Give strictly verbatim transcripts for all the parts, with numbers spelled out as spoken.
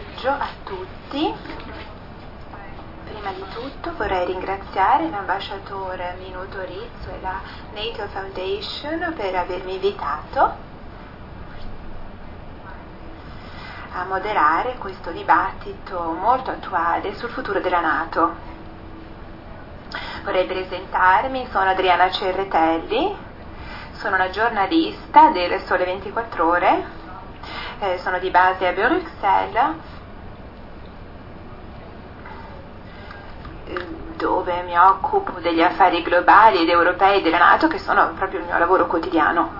pomeriggio a tutti. Prima di tutto vorrei ringraziare l'ambasciatore Minuto Rizzo e la NATO Foundation per avermi invitato a moderare questo dibattito molto attuale sul futuro della NATO. Vorrei presentarmi, sono Adriana Cerretelli, sono una giornalista del Sole ventiquattro Ore, eh, sono di base a Bruxelles, dove mi occupo degli affari globali ed europei della NATO, che sono proprio il mio lavoro quotidiano.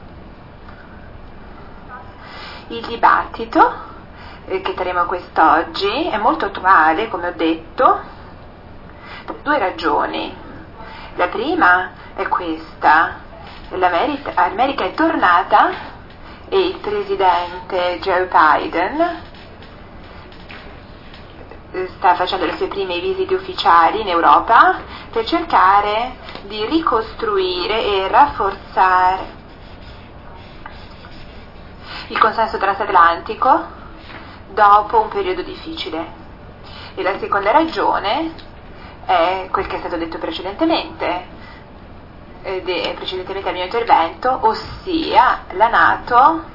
Il dibattito eh, che faremo quest'oggi è molto attuale, come ho detto, per due ragioni. La prima è questa: l'America l'America è tornata e il presidente Joe Biden sta facendo le sue prime visite ufficiali in Europa per cercare di ricostruire e rafforzare il consenso transatlantico dopo un periodo difficile. E la seconda ragione è quel che è stato detto precedentemente, ed è precedentemente al mio intervento, ossia la NATO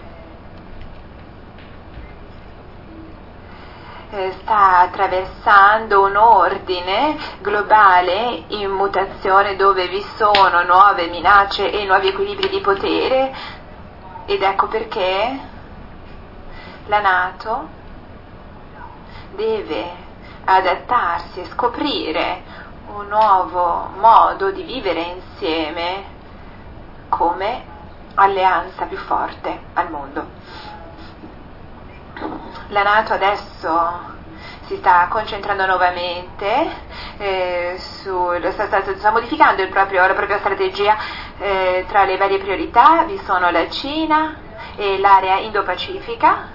sta attraversando un ordine globale in mutazione dove vi sono nuove minacce e nuovi equilibri di potere, ed ecco perché la NATO deve adattarsi e scoprire un nuovo modo di vivere insieme come alleanza più forte al mondo. La NATO adesso si sta concentrando nuovamente, eh, sul, sta, sta, sta modificando il proprio, la propria strategia. Eh, tra le varie priorità vi sono la Cina e l'area Indo-Pacifica,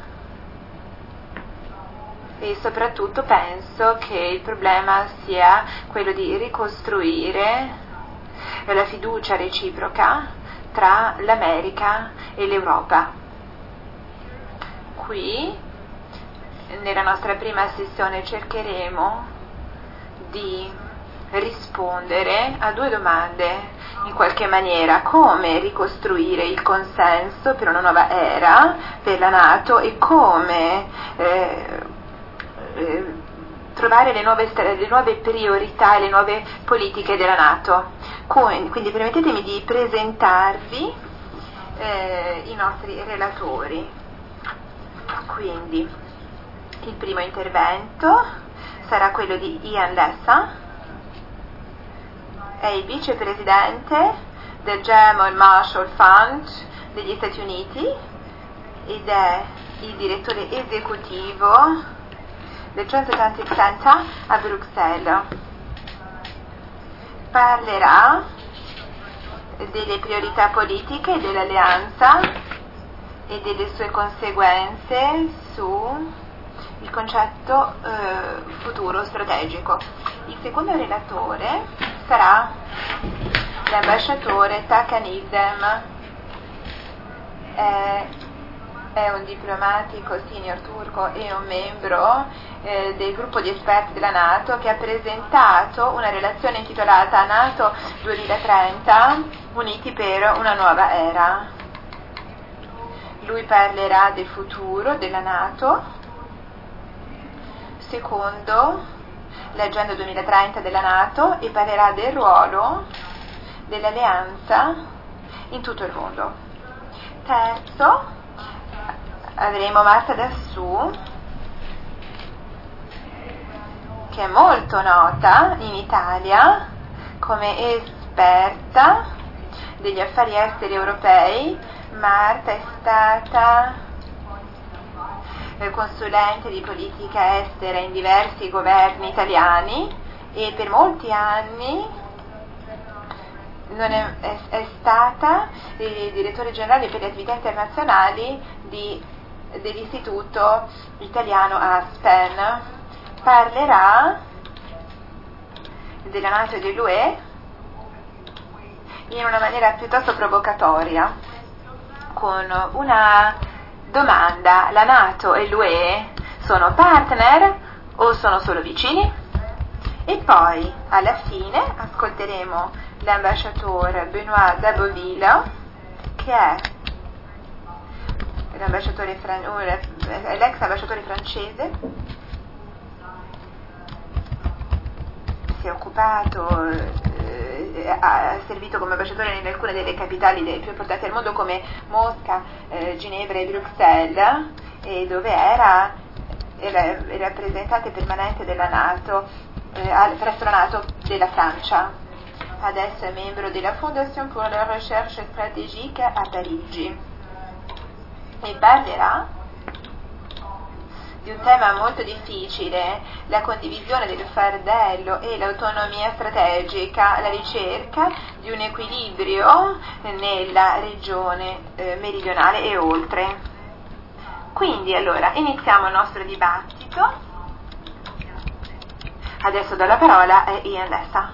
e soprattutto penso che il problema sia quello di ricostruire la fiducia reciproca tra l'America e l'Europa. Qui, nella nostra prima sessione, cercheremo di rispondere a due domande in qualche maniera: come ricostruire il consenso per una nuova era per la NATO e come eh, eh, trovare le nuove, le nuove priorità e le nuove politiche della NATO. Quindi permettetemi di presentarvi eh, i nostri relatori. Quindi il primo intervento sarà quello di Ian Lessa, è il vicepresidente del German Marshall Fund degli Stati Uniti ed è il direttore esecutivo del Transatlantic Center a Bruxelles. Parlerà delle priorità politiche dell'alleanza e delle sue conseguenze su il concetto eh, futuro strategico. Il secondo relatore sarà l'ambasciatore Takan Izdem, è, è un diplomatico senior turco e un membro eh, del gruppo di esperti della NATO, che ha presentato una relazione intitolata NATO duemilatrenta, uniti per una nuova era. Lui parlerà del futuro della NATO secondo l'agenda duemilatrenta della NATO e parlerà del ruolo dell'alleanza in tutto il mondo. Terzo, avremo Marta Dassù, che è molto nota in Italia come esperta degli affari esteri europei. Marta è stata consulente di politica estera in diversi governi italiani e per molti anni non è, è, è stata eh, direttore generale per le attività internazionali di, dell'Istituto Italiano Aspen. Parlerà della NATO e dell'U E in una maniera piuttosto provocatoria, con una domanda: la NATO e l'U E Sono partner o sono solo vicini? E poi, alla fine, ascolteremo l'ambasciatore Benoît Daboville, che è l'ambasciatore fran- l'ex ambasciatore francese, si è occupato, eh, ha servito come ambasciatore in alcune delle capitali più importanti del mondo come Mosca, eh, Ginevra e Bruxelles, e dove era, era il rappresentante permanente della NATO, eh, presso la NATO della Francia. Adesso è membro della Fondation pour la Recherche Stratégique a Parigi e parlerà di un tema molto difficile, la condivisione del fardello e l'autonomia strategica, la ricerca di un equilibrio nella regione eh, meridionale e oltre. Quindi allora iniziamo il nostro dibattito. Adesso do la parola a Ian Lessa.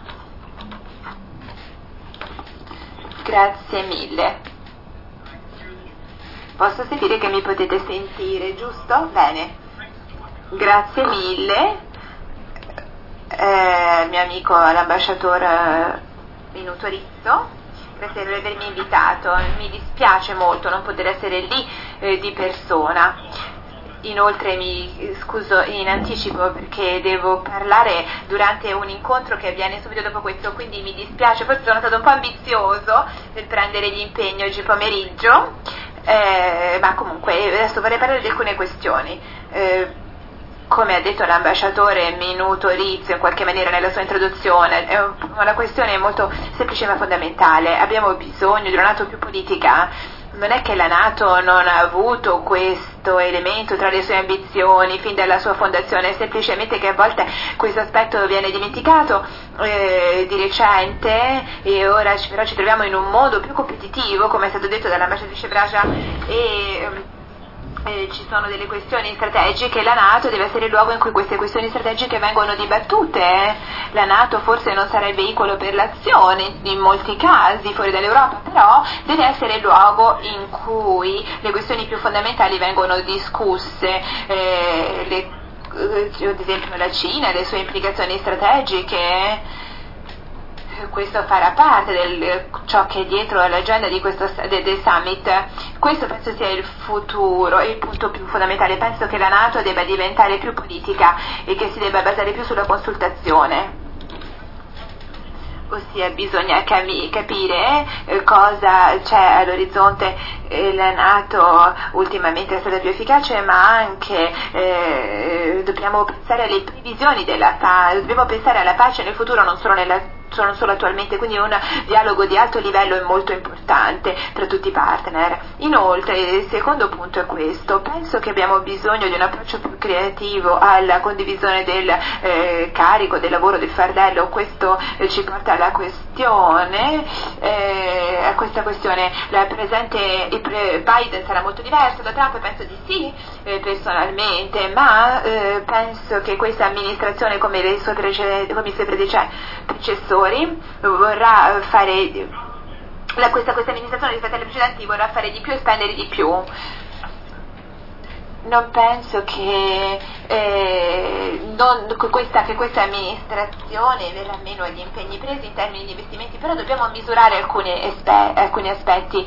Grazie mille. Posso sentire che mi potete sentire, giusto? Bene. Grazie mille, eh, mio amico l'ambasciatore Minuto Rizzo, grazie per avermi invitato. Mi dispiace molto non poter essere lì eh, di persona. Inoltre mi scuso in anticipo perché devo parlare durante un incontro che avviene subito dopo questo, quindi mi dispiace, forse sono stato un po' ambizioso nel prendere gli impegni oggi pomeriggio, eh, ma comunque adesso vorrei parlare di alcune questioni. Eh, Come ha detto l'ambasciatore Minuto Rizzo in qualche maniera nella sua introduzione, è una questione molto semplice ma fondamentale. Abbiamo bisogno di una NATO più politica. Non è che la NATO non ha avuto questo elemento tra le sue ambizioni fin dalla sua fondazione, è semplicemente che a volte questo aspetto viene dimenticato eh, di recente, e ora ci, però ci troviamo in un mondo più competitivo, come è stato detto dall'ambasciatrice Braja, e Eh, ci sono delle questioni strategiche. La NATO deve essere il luogo in cui queste questioni strategiche vengono dibattute. eh. La NATO forse non sarà il veicolo per l'azione in molti casi fuori dall'Europa, però deve essere il luogo in cui le questioni più fondamentali vengono discusse, eh, le, eh, ad esempio la Cina, le sue implicazioni strategiche. Questo farà parte di ciò che è dietro all'agenda di questo, de, del summit. Questo penso sia il futuro, il punto più fondamentale. Penso che la NATO debba diventare più politica e che si debba basare più sulla consultazione. Ossia bisogna cami- capire eh, cosa c'è all'orizzonte. Eh, la NATO ultimamente è stata più efficace, ma anche eh, dobbiamo pensare alle previsioni della pace, dobbiamo pensare alla pace nel futuro, non solo nella non solo attualmente, quindi un dialogo di alto livello è molto importante tra tutti i partner. Inoltre, il secondo punto è questo: penso che abbiamo bisogno di un approccio più creativo alla condivisione del eh, carico, del lavoro, del fardello. Questo eh, ci porta alla questione, eh, a questa questione, la presente il pre- Biden sarà molto diverso da Trump? Penso di sì, eh, personalmente, ma eh, penso che questa amministrazione, come le sue precedenti, come i suoi predecessori, vorrà fare la, questa, questa amministrazione rispetto alle precedenti vorrà fare di più e spendere di più. Non penso che, eh, non, questa, che questa amministrazione verrà meno agli impegni presi in termini di investimenti, però dobbiamo misurare alcuni, espe- alcuni aspetti.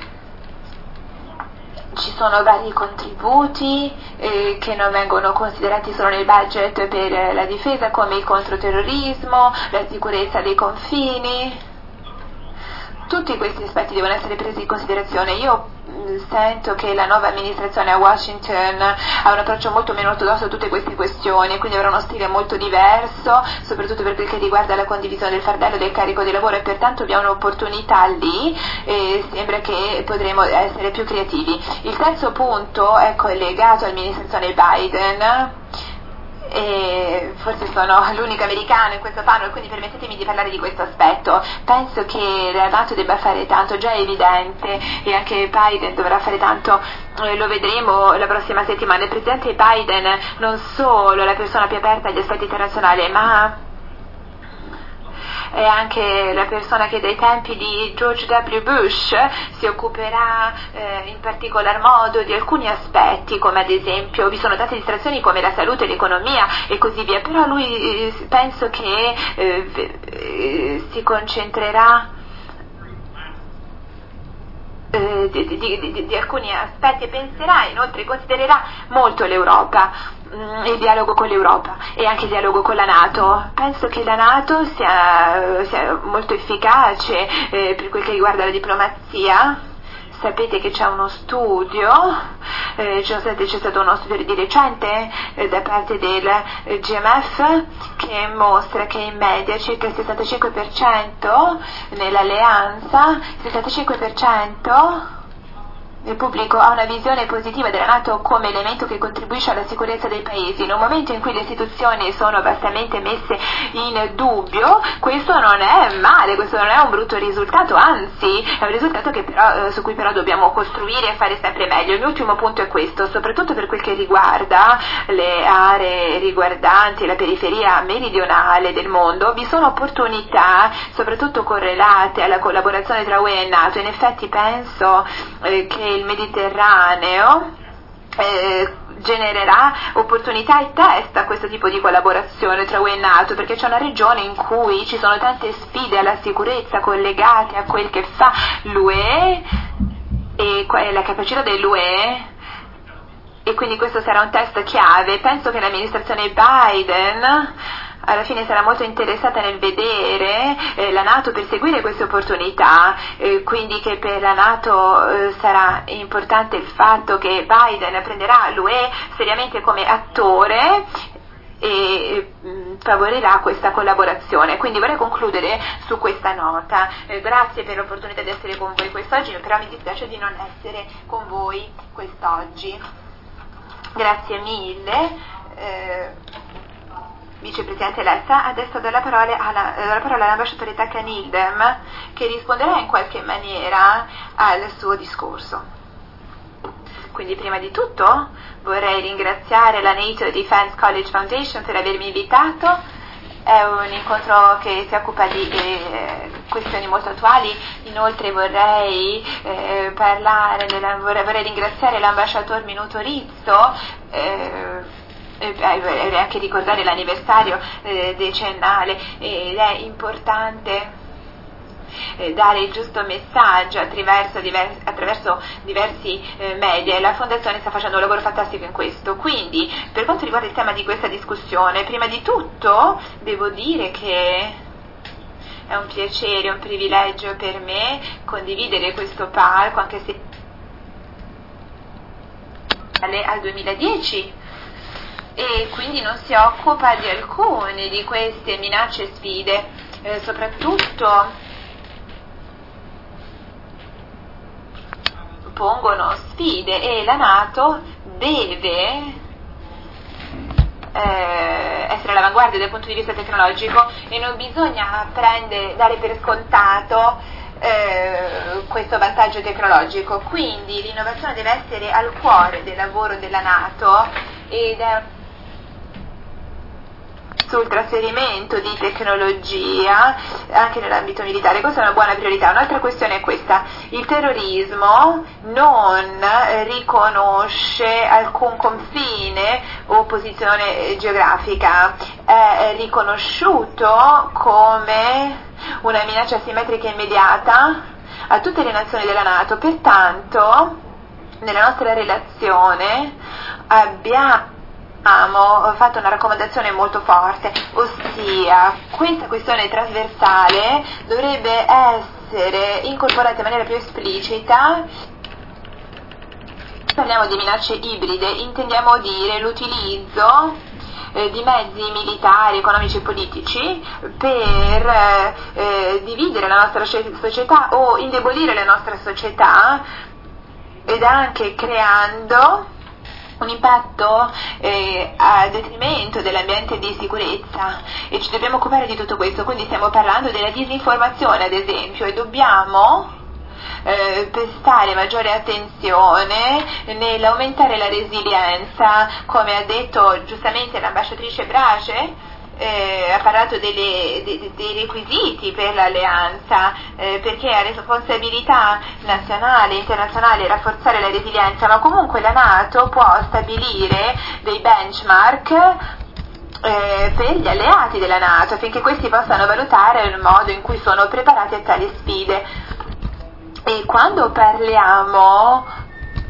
Ci sono vari contributi eh, che non vengono considerati solo nel budget per la difesa, come il controterrorismo, la sicurezza dei confini. Tutti questi aspetti devono essere presi in considerazione. Io mh, sento che la nuova amministrazione a Washington ha un approccio molto meno ortodosso a tutte queste questioni, quindi avrà uno stile molto diverso, soprattutto per quel che riguarda la condivisione del fardello, del carico di lavoro, e pertanto abbiamo un'opportunità lì e sembra che potremo essere più creativi. Il terzo punto è collegato all'amministrazione Biden. E forse sono l'unico americano in questo panel, quindi permettetemi di parlare di questo aspetto. Penso che la NATO debba fare tanto, già è evidente, e anche Biden dovrà fare tanto, eh, lo vedremo la prossima settimana. Il presidente Biden non solo è la persona più aperta agli aspetti internazionali, ma è anche la persona che dai tempi di George W. Bush si occuperà eh, in particolar modo di alcuni aspetti, come ad esempio vi sono tante distrazioni come la salute, l'economia e così via, però lui eh, penso che eh, eh, si concentrerà eh, di, di, di, di alcuni aspetti e penserà, inoltre considererà molto l'Europa, mh, il dialogo con l'Europa e anche il dialogo con la NATO. Penso che la NATO sia, sia molto efficace eh, per quel che riguarda la diplomazia. Sapete che c'è uno studio, eh, c'è, stato, c'è stato uno studio di recente eh, da parte del eh, G M F che mostra che in media circa il sessantacinque per cento nell'alleanza, il sessantacinque per cento il pubblico ha una visione positiva della NATO come elemento che contribuisce alla sicurezza dei paesi. In un momento in cui le istituzioni sono vastamente messe in dubbio, questo non è male, questo non è un brutto risultato, anzi è un risultato che però, eh, su cui però dobbiamo costruire e fare sempre meglio. Il mio ultimo punto è questo, soprattutto per quel che riguarda le aree riguardanti la periferia meridionale del mondo, vi sono opportunità soprattutto correlate alla collaborazione tra U E e NATO. In effetti penso eh, che il Mediterraneo eh, genererà opportunità e test a questo tipo di collaborazione tra U E e NATO, perché c'è una regione in cui ci sono tante sfide alla sicurezza collegate a quel che fa l'U E e la capacità dell'U E, e quindi questo sarà un test chiave. Penso che l'amministrazione Biden alla fine sarà molto interessata nel vedere eh, la NATO perseguire queste opportunità, eh, quindi che per la NATO eh, sarà importante il fatto che Biden prenderà l'U E seriamente come attore e mh, favorirà questa collaborazione. Quindi vorrei concludere su questa nota. Eh, grazie per l'opportunità di essere con voi quest'oggi, però mi dispiace di non essere con voi quest'oggi. Grazie mille. Eh, Vicepresidente Letta, adesso do la parola, alla, do la parola all'ambasciatore Takhanildem che risponderà in qualche maniera al suo discorso. Quindi prima di tutto vorrei ringraziare la NATO Defense College Foundation per avermi invitato. È un incontro che si occupa di eh, questioni molto attuali. Inoltre vorrei eh, parlare della, vorrei, vorrei ringraziare l'ambasciatore Minuto Rizzo eh, e anche ricordare l'anniversario eh, decennale, ed è importante eh, dare il giusto messaggio attraverso diversi, attraverso diversi eh, media, e la Fondazione sta facendo un lavoro fantastico in questo. Quindi per quanto riguarda il tema di questa discussione, prima di tutto devo dire che è un piacere, un privilegio per me condividere questo palco, anche se al duemiladieci, e quindi non si occupa di alcune di queste minacce e sfide, eh, soprattutto pongono sfide, e la NATO deve eh, essere all'avanguardia dal punto di vista tecnologico, e non bisogna prendere, dare per scontato eh, questo vantaggio tecnologico. Quindi l'innovazione deve essere al cuore del lavoro della NATO, ed è sul trasferimento di tecnologia anche nell'ambito militare. Questa è una buona priorità. Un'altra questione è questa: il terrorismo non riconosce alcun confine o posizione geografica, è riconosciuto come una minaccia simmetrica immediata a tutte le nazioni della NATO. Pertanto nella nostra relazione abbiamo Abbiamo fatto una raccomandazione molto forte, ossia questa questione trasversale dovrebbe essere incorporata in maniera più esplicita. Parliamo di minacce ibride, intendiamo dire l'utilizzo eh, di mezzi militari, economici e politici per eh, dividere la nostra società o indebolire la nostra società, ed anche creando un impatto eh, a detrimento dell'ambiente di sicurezza, e ci dobbiamo occupare di tutto questo. Quindi stiamo parlando della disinformazione, ad esempio, e dobbiamo eh, prestare maggiore attenzione nell'aumentare la resilienza, come ha detto giustamente l'ambasciatrice Brace. eh, ha parlato delle, de, dei requisiti per l'alleanza, eh, perché ha responsabilità nazionale e internazionale rafforzare la resilienza, ma comunque la NATO può stabilire dei benchmark eh, per gli alleati della NATO, affinché questi possano valutare il modo in cui sono preparati a tali sfide. E quando parliamo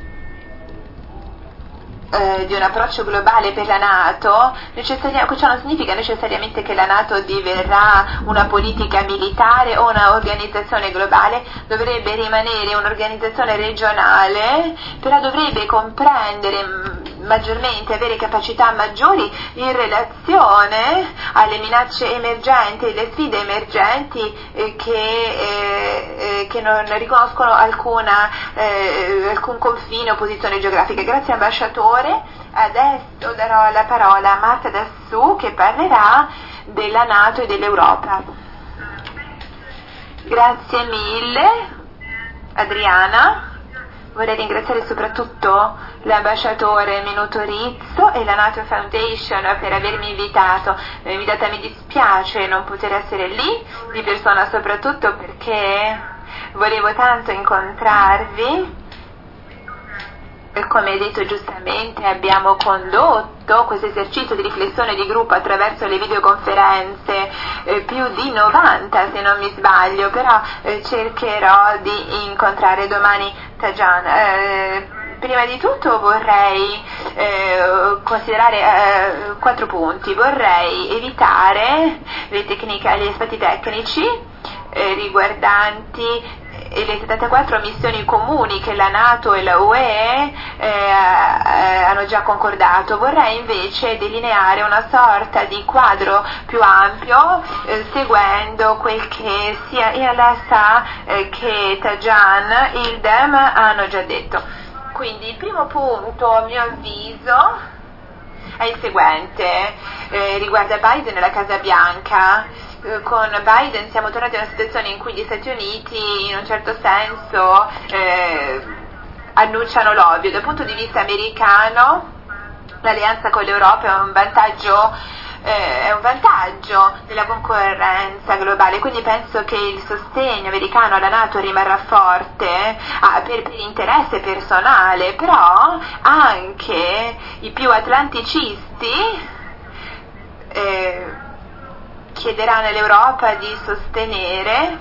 Eh, di un approccio globale per la NATO, ciò non significa necessariamente che la NATO diverrà una politica militare o una organizzazione globale, dovrebbe rimanere un'organizzazione regionale, però dovrebbe comprendere maggiormente, avere capacità maggiori in relazione alle minacce emergenti, alle sfide emergenti eh, che, eh, eh, che non riconoscono alcuna, eh, alcun confine o posizione geografica. Grazie ambasciatore. Adesso darò la parola a Marta Dassù, che parlerà della NATO e dell'Europa. Grazie mille Adriana. Vorrei ringraziare soprattutto l'ambasciatore Minuto Rizzo e la NATO Foundation per avermi invitato. Mi invitata, mi dispiace non poter essere lì di persona, soprattutto perché volevo tanto incontrarvi. Come hai detto giustamente, abbiamo condotto questo esercizio di riflessione di gruppo attraverso le videoconferenze, eh, più di novanta se non mi sbaglio, però eh, cercherò di incontrare domani Tajan. Eh, prima di tutto vorrei eh, considerare eh, quattro punti. Vorrei evitare le tecniche, gli aspetti tecnici eh, riguardanti e le settantaquattro missioni comuni che la NATO e la U E eh, eh, hanno già concordato. Vorrei invece delineare una sorta di quadro più ampio, eh, seguendo quel che sia Ialasa eh, che Tajan, Ildem hanno già detto. Quindi il primo punto, a mio avviso, è il seguente, eh, riguarda Biden e la Casa Bianca. Con Biden siamo tornati a una situazione in cui gli Stati Uniti in un certo senso eh, annunciano l'ovvio. Dal punto di vista americano l'alleanza con l'Europa è un vantaggio eh, è un vantaggio nella concorrenza globale, quindi penso che il sostegno americano alla NATO rimarrà forte ah, per, per interesse personale, però anche i più atlanticisti eh, chiederanno all'Europa di sostenere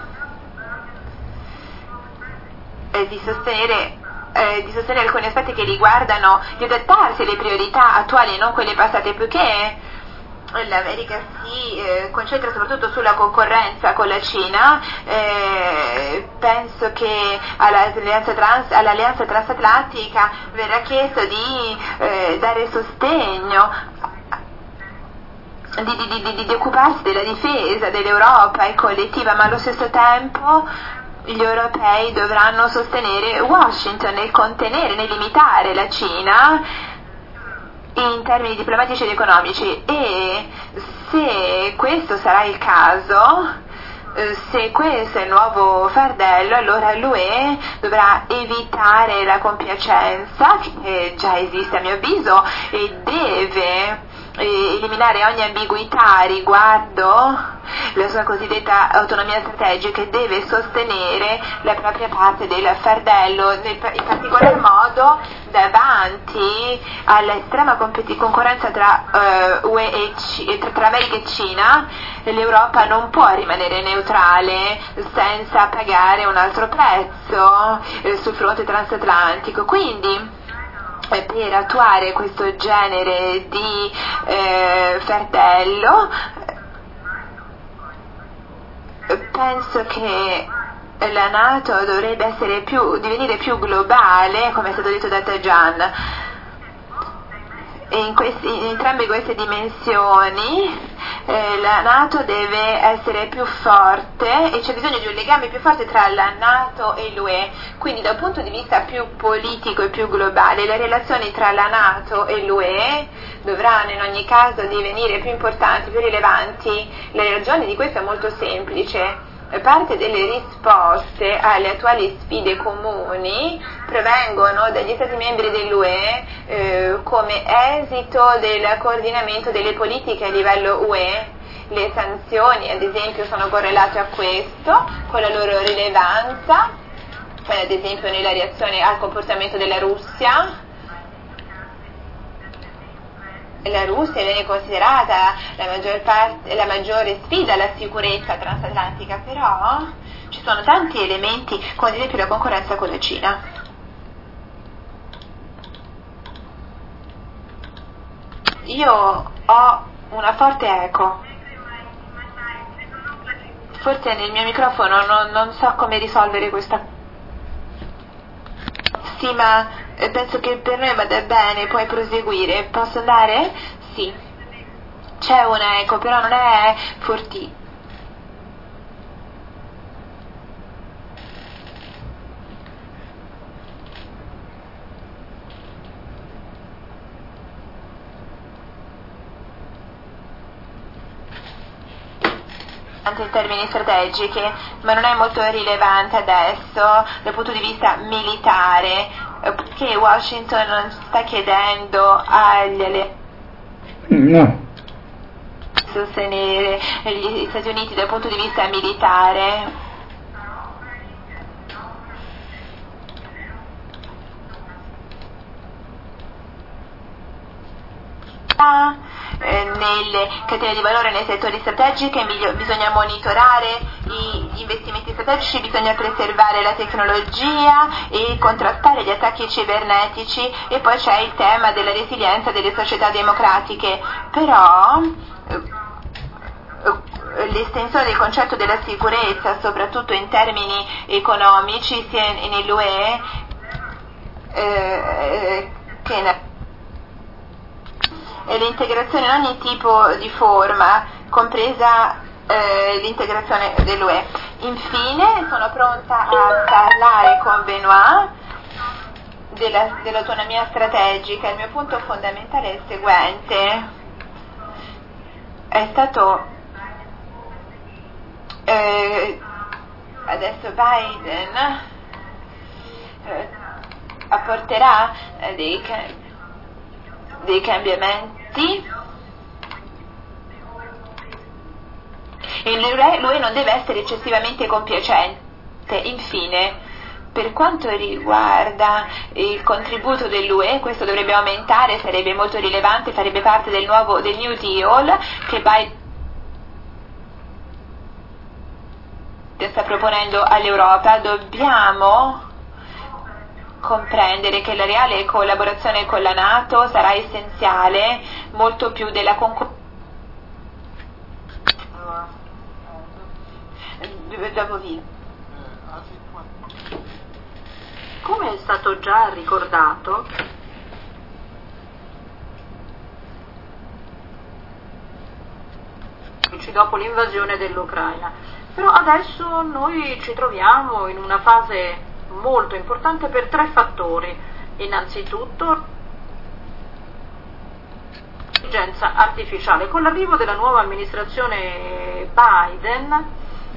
eh, di sostenere eh, di sostenere alcuni aspetti che riguardano di adattarsi alle priorità attuali e non quelle passate, poiché l'America si eh, concentra soprattutto sulla concorrenza con la Cina. Eh, penso che all'alleanza, trans, all'alleanza transatlantica verrà chiesto di eh, dare sostegno, Di, di, di, di occuparsi della difesa dell'Europa e collettiva, ma allo stesso tempo gli europei dovranno sostenere Washington nel contenere, nel limitare la Cina in termini diplomatici ed economici. E se questo sarà il caso, se questo è il nuovo fardello, allora l'U E dovrà evitare la compiacenza, che già esiste a mio avviso, e deve eliminare ogni ambiguità riguardo la sua cosiddetta autonomia strategica, e deve sostenere la propria parte del fardello, in particolar modo davanti all'estrema concorrenza tra, uh, U E e C- tra, tra America e Cina. L'Europa non può rimanere neutrale senza pagare un altro prezzo eh, sul fronte transatlantico. Quindi per attuare questo genere di eh, fardello penso che la NATO dovrebbe essere più, divenire più globale, come è stato detto da Tajan. E in, questi, in entrambe queste dimensioni eh, la NATO deve essere più forte e c'è bisogno di un legame più forte tra la NATO e l'U E. Quindi da un punto di vista più politico e più globale, le relazioni tra la NATO e l'U E dovranno in ogni caso divenire più importanti, più rilevanti. La ragione di questo è molto semplice. Parte delle risposte alle attuali sfide comuni provengono dagli Stati membri dell'U E eh, come esito del coordinamento delle politiche a livello U E le sanzioni, ad esempio, sono correlate a questo, con la loro rilevanza, ad esempio nella reazione al comportamento della Russia. La Russia viene considerata la, maggior parte, la maggiore sfida alla sicurezza transatlantica, però ci sono tanti elementi, come ad esempio la concorrenza con la Cina. Io ho una forte eco, forse nel mio microfono non, non so come risolvere questa. Sì, ma penso che per noi vada bene, puoi proseguire. Posso andare? Sì. C'è una eco, però non è fortissima. In termini strategici, ma non è molto rilevante adesso dal punto di vista militare, che Washington non sta chiedendo agli alleati no. sostenere gli Stati Uniti dal punto di vista militare. Ah, nelle catene di valore, nei settori strategici bisogna monitorare gli investimenti strategici, bisogna preservare la tecnologia e contrastare gli attacchi cibernetici, e poi c'è il tema della resilienza delle società democratiche. Però l'estensione del concetto della sicurezza, soprattutto in termini economici, sia nell'U E eh, che nel e l'integrazione in ogni tipo di forma, compresa eh, l'integrazione dell'U E. Infine, sono pronta a parlare con Benoît della, dell'autonomia strategica. Il mio punto fondamentale è il seguente: è stato eh, adesso Biden eh, apporterà eh, dei dei cambiamenti e l'U E non deve essere eccessivamente compiacente. Infine, per quanto riguarda il contributo dell'U E, questo dovrebbe aumentare, sarebbe molto rilevante, farebbe parte del nuovo del New Deal che Biden sta proponendo all'Europa. Dobbiamo comprendere che la reale collaborazione con la NATO sarà essenziale, molto più della concorrenza. Come è stato già ricordato, dopo l'invasione dell'Ucraina, però adesso noi ci troviamo in una fase molto importante per tre fattori. Innanzitutto l'intelligenza artificiale. Con l'arrivo della nuova amministrazione Biden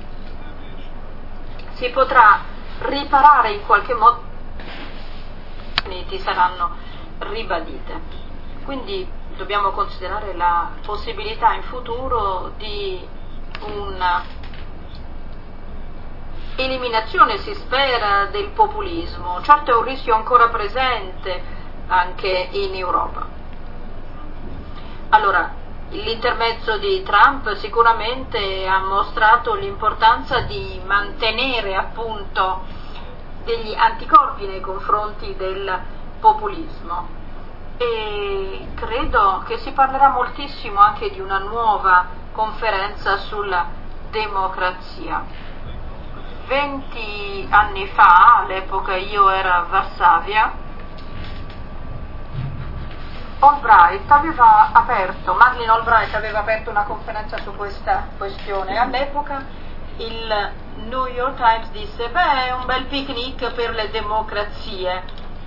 si potrà riparare in qualche modo, gli Stati Uniti saranno ribadite, quindi dobbiamo considerare la possibilità in futuro di una eliminazione, si spera, del populismo. Certo è un rischio ancora presente anche in Europa. Allora, l'intermezzo di Trump sicuramente ha mostrato l'importanza di mantenere appunto degli anticorpi nei confronti del populismo, e credo che si parlerà moltissimo anche di una nuova conferenza sulla democrazia. Venti anni fa, all'epoca io ero a Varsavia, Albright aveva aperto, Madeleine Albright aveva aperto una conferenza su questa questione. All'epoca il New York Times disse: beh, è un bel picnic per le democrazie.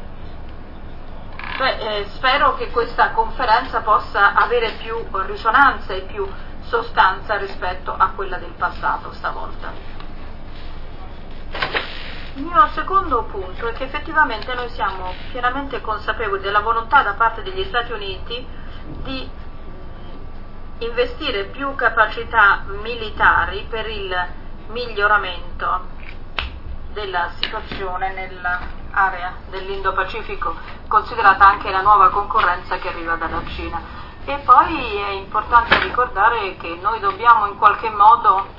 Beh, eh, spero che questa conferenza possa avere più risonanza e più sostanza rispetto a quella del passato stavolta. Il mio secondo punto è che effettivamente noi siamo pienamente consapevoli della volontà da parte degli Stati Uniti di investire più capacità militari per il miglioramento della situazione nell'area dell'Indo-Pacifico, considerata anche la nuova concorrenza che arriva dalla Cina. E poi è importante ricordare che noi dobbiamo in qualche modo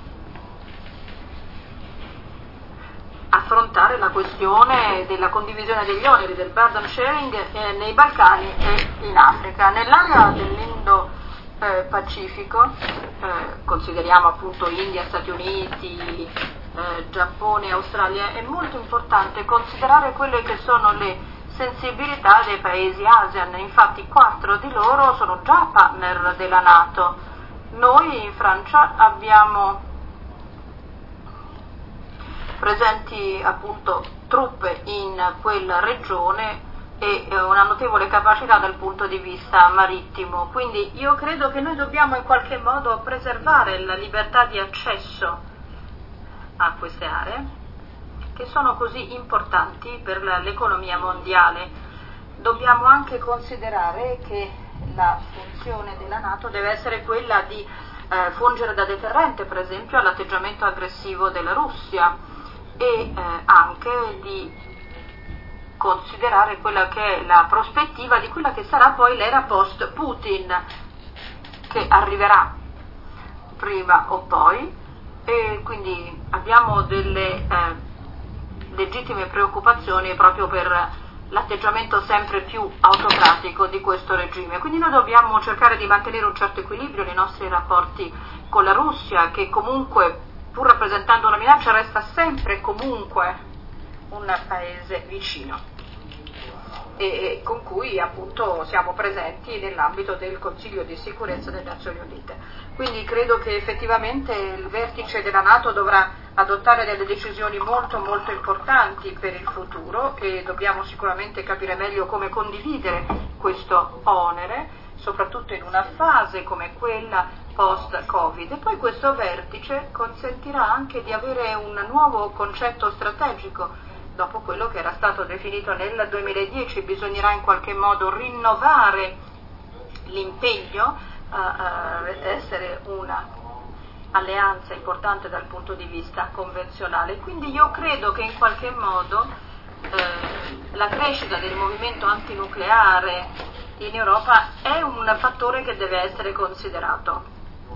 affrontare la questione della condivisione degli oneri, del burden sharing eh, nei Balcani e in Africa. Nell'area dell'Indo-Pacifico, eh, consideriamo appunto India, Stati Uniti, eh, Giappone, Australia, è molto importante considerare quelle che sono le sensibilità dei paesi ASEAN. Infatti quattro di loro sono già partner della NATO. Noi in Francia abbiamo presenti appunto truppe in quella regione e una notevole capacità dal punto di vista marittimo, quindi io credo che noi dobbiamo in qualche modo preservare la libertà di accesso a queste aree che sono così importanti per l'economia mondiale. Dobbiamo anche considerare che la funzione della NATO deve essere quella di eh, fungere da deterrente, per esempio, all'atteggiamento aggressivo della Russia, e eh, anche di considerare quella che è la prospettiva di quella che sarà poi l'era post-Putin, che arriverà prima o poi, e quindi abbiamo delle eh, legittime preoccupazioni proprio per l'atteggiamento sempre più autocratico di questo regime. Quindi noi dobbiamo cercare di mantenere un certo equilibrio nei nostri rapporti con la Russia, che comunque, pur rappresentando una minaccia, resta sempre e comunque un paese vicino e con cui appunto siamo presenti nell'ambito del Consiglio di sicurezza delle Nazioni Unite. Quindi credo che effettivamente il vertice della NATO dovrà adottare delle decisioni molto molto importanti per il futuro e dobbiamo sicuramente capire meglio come condividere questo onere, soprattutto in una fase come quella post-Covid. E poi questo vertice consentirà anche di avere un nuovo concetto strategico. Dopo quello che era stato definito nel duemiladieci, bisognerà in qualche modo rinnovare l'impegno a essere una alleanza importante dal punto di vista convenzionale. Quindi io credo che in qualche modo eh, la crescita del movimento antinucleare in Europa è un fattore che deve essere considerato.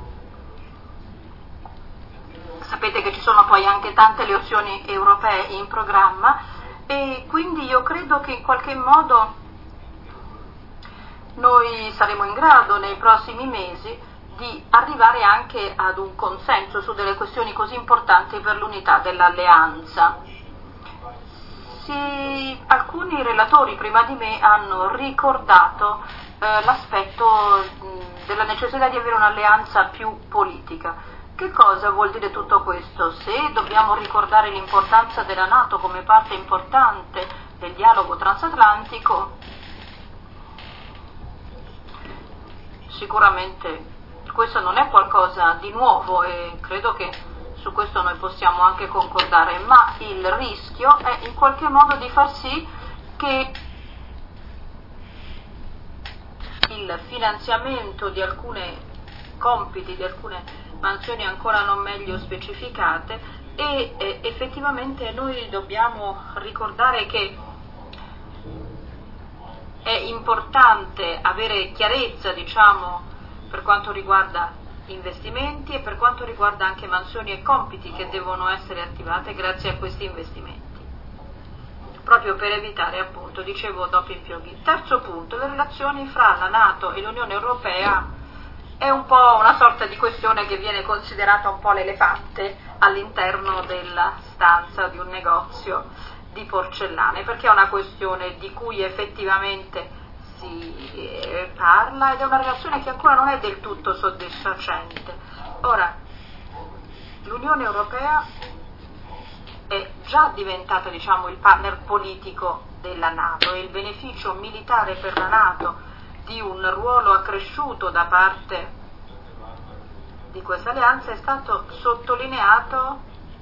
Sapete che ci sono poi anche tante elezioni europee in programma e quindi io credo che in qualche modo noi saremo in grado nei prossimi mesi di arrivare anche ad un consenso su delle questioni così importanti per l'unità dell'alleanza. Sì, alcuni relatori prima di me hanno ricordato eh, l'aspetto mh, della necessità di avere un'alleanza più politica. Che cosa vuol dire tutto questo? Se dobbiamo ricordare l'importanza della NATO come parte importante del dialogo transatlantico, sicuramente questo non è qualcosa di nuovo e credo che su questo noi possiamo anche concordare, ma il rischio è in qualche modo di far sì che il finanziamento di alcune compiti, di alcune mansioni ancora non meglio specificate e eh, effettivamente noi dobbiamo ricordare che è importante avere chiarezza, diciamo, per quanto riguarda investimenti e per quanto riguarda anche mansioni e compiti che devono essere attivate grazie a questi investimenti, proprio per evitare, appunto, dicevo, doppi impieghi. Terzo punto, le relazioni fra la NATO e l'Unione Europea è un po' una sorta di questione che viene considerata un po' l'elefante all'interno della stanza di un negozio di porcellane, perché è una questione di cui effettivamente si parla ed è una relazione che ancora non è del tutto soddisfacente. Ora, l'Unione Europea è già diventata, diciamo, il partner politico della NATO e il beneficio militare per la NATO di un ruolo accresciuto da parte di questa alleanza è stato sottolineato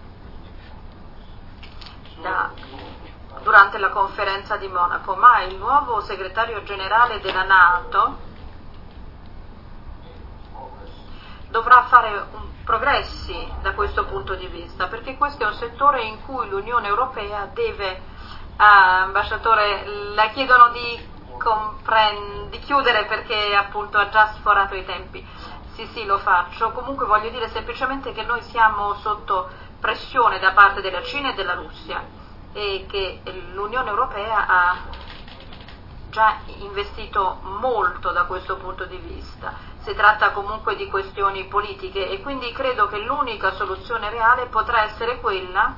da, durante la conferenza di Monaco, ma il nuovo segretario generale della NATO dovrà fare un, progressi da questo punto di vista, perché questo è un settore in cui l'Unione Europea deve, ah, ambasciatore, la chiedono di, compren- di chiudere perché appunto ha già sforato i tempi. Sì, sì, lo faccio. Comunque voglio dire semplicemente che noi siamo sotto pressione da parte della Cina e della Russia e che l'Unione Europea ha già investito molto da questo punto di vista. Si tratta comunque di questioni politiche e quindi credo che l'unica soluzione reale potrà essere quella